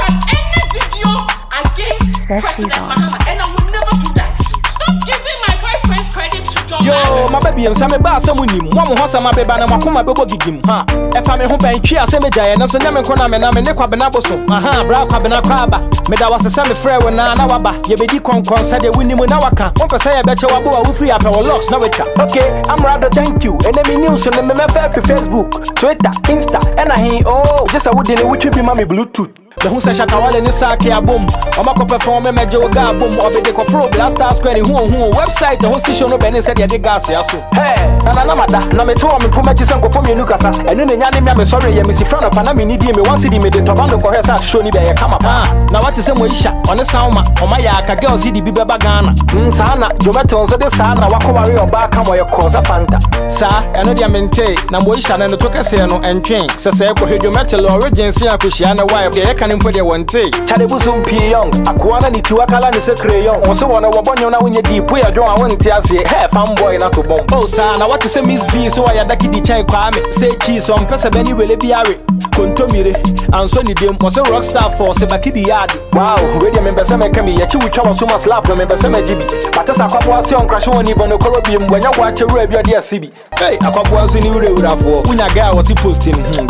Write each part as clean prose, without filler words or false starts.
had any video against President Mahama, and I would never do that. Stop giving my boyfriend's credit to John. Yo, my baby, I'm some bar someone him. One more my baby and I'm a baby gim. Ha, if I'm a home and chia semi giant, and so Yaman Konam and I'm a Nequabanaboso. Aha, Bra Cabana Craba. Meda was a semi friend when Nawaba. Yebedi Concon said the winning Munawaka. Uncle say I bet you will free up our locks. Now, okay, I'm rather thank you. And then news on the Facebook, Twitter, Insta, and I hear, oh, just I wouldn't which would be mommy Bluetooth. The who says Shatawale ni sake a boom. Omako perform a major boom or the Cofro Blast Square who website the whole station of Benny said the gas. Hey, Nanamada, Nameto, and Pumatis and Conform Nukasa, and then the Yanni sorry, you miss in front of Panami need me one city made the Tobando Corresa show me by a come up. Now what is some Moisha on the Sauma, or my Yaka girl city Biba Bagana. Sana, Jomatos of the Sana, Wakawari or Bakam or your Cosa Fanta. Sir, and the Mente, Namoisha and the Tocaseno and Chain, Saseko Hidrometal origin, Sia Christiana wife, the in for the one take. Chalibusu P. Young, Aquana Nituakala is a crayon, or so on a Wabona when you deep, we are doing one tears here, half boy not to bomb. Oh, son, I want to say Miss V, so I had that kitty chai kwame, say cheese on Pesabeni will be ari. Contomire, and Sonny Dim was a rock star for Sebakidi Yard. Wow, ready member Sama Kami, a chew so much slap, remember Sama Jibi. But as a couple was young crash on even a Colombian when you watch a review, dear CB. Hey, a couple was in Euro when a guy was posting.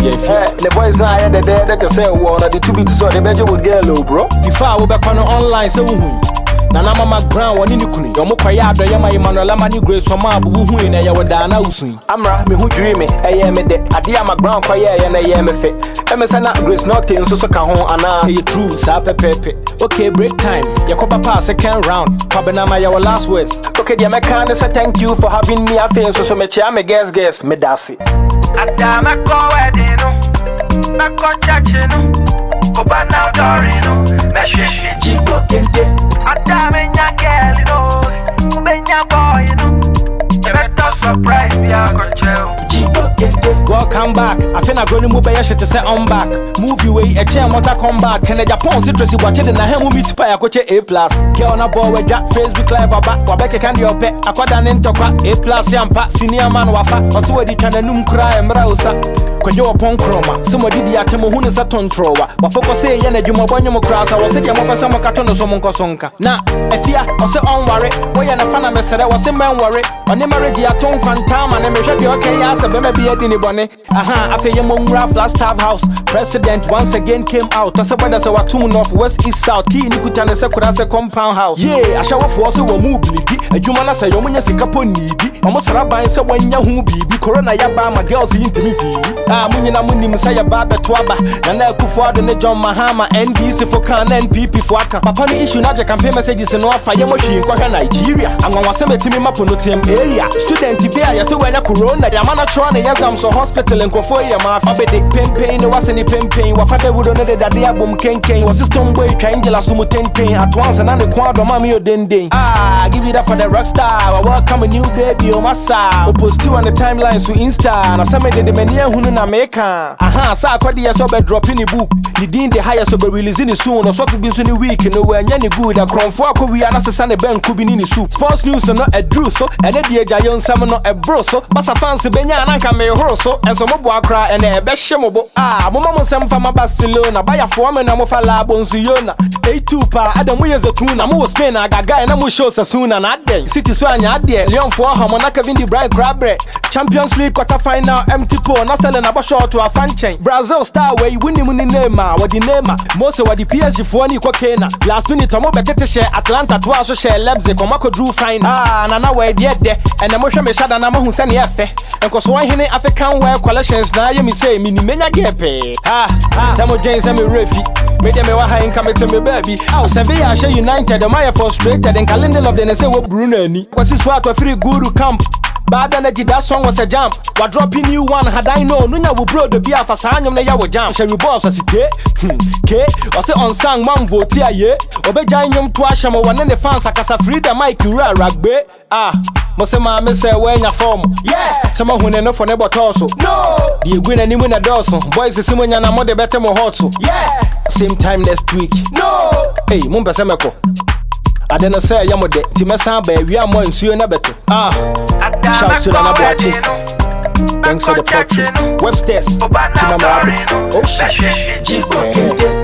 The boys now had the day that to say, well, the 2 bit so the bedroom would get low, bro. If I will back on online, so Nana Mama Brown, one in the Kuni, Yomokwaya, the Yama Emanuela Manu Grace from Abu, who in a Yawadana Usun. Amra, me who dream it, I am a de Adiama Brown Kwaya, and I am a fit. Emerson Grace Norton, so Kahon, and I true, Sapa Pepe. Okay, break time. Yakoba pass second round. Pabanama, your last words. Okay, the American is a thank you for having me. I feel so much. I'm a guest, Medasi. Adama Coedino, Nako Chachino, Obana Dorino, Meshishi, Chico Kente, Adame Nagelino, Benya Boy, better surprise me, I got you. Welcome back. I feel I'm going to move by to say I'm back. Move your way, a chair, what I come back. Can I Japan citrus watching and I have meet by a coach A+. Get on a ball with Jack Facebook Live about Quebec and your pet. I got an interpret A+ Yampa, senior man wafa. Also, what you can cry and browser. Because you're upon chroma. Somebody the Atamo who is a ton thrower. But focus say, Yana Jumabonyo class. I was saying, I'm a summer carton of someone Kosonka. Now, if you are so on worry, boy, and a fan of Messera was a man worry. On the marriage, you are ton quantum and I'm sure you're okay. As a baby, I feel Mungra Flagstaff House. President once again came out. I said, whether so what 2 north, west, east, south. Key Nikutan Sekurasa compound house. Yeah, I shall also a move. A Jumana say, Yomania Sikapo needy. Almost Rabbi said, when Yahu be Corona Yaba, my girls in me. Ah, Munina Munim Saya Baba Twaba, and I could forward the John Mahama, NBC for Kan and PP for Aka. Upon the issue, not your campaign messages and off fire machine for Nigeria. I'm going to send a team up on the team area. Student TV, I say, when a Corona, Yamana Tron, Yazam, so hospital and Kofoya, my father, pain, there was any pain, what father would know that the album Ken was a stone boy, Kangela Sumuten pain at once and the quad of Mammy or Dende. Ah, give it up for the rock star. I welcome a new baby on my side. Post 2 on the timelines to Insta, and I submitted the mania who in America. Aha, sa kwadi so be drop in the book. The din the highest so be releasing soon. Or so be in the week no where any good. A cron for we are not a ben could be in the soup. Sports news not a drew so and the giant salmon not a bro so. But a fancy benya and can me horso and some more cry and a best shamobo. Ah, mama some from Barcelona. Buy a foreman and a lab on Zuyona. A2 pa Adam we as a tune. I'm always spin I got guy and I'm show soon and at day. City Swan at there. Leon for Hamonaka Vindi Bright Crab Champions League quarter final empty pool. Not selling a short to a fan chain. Brazil star way winning name what the name most of what the PSG for any cocaine. Last minute I'm over to share Atlanta to also share Lebze Komako drew fine. Ah, and now we're dead there. And I'm sure me shad and I'm who send the F. And cause one in African wear collections now you me say mini menya gepe. Ah, Samuel James and me refi. Made them a high income to me baby. Oh, Sevilla Share United, the Maya frustrated and calendar of the say what Bruno ni. Was this what a free guru camp? Bad energy, that song was a jam. What dropping you one had I known? Nuna will bro the beer for Sanyam na yawo jam. Sherry boss as it K was it on sang man vote here, yeah. Obejanyum to Ashamo one and the fans akasa freedom Mike rugby. Ah, Mosema me say when your form. Yeah, someone who no for never torso. No, the win and win a dozen. Boys is Simon and I'm the better more hot so. Yeah, same time next week. No, hey, Mumba Semeko. I didn't say I'm with it. Timasa, baby, I'm more in Suya Nabeto. Ah, shout to the Nabachi. Thanks for the portrait. Webstairs, Timama. Oh, shit.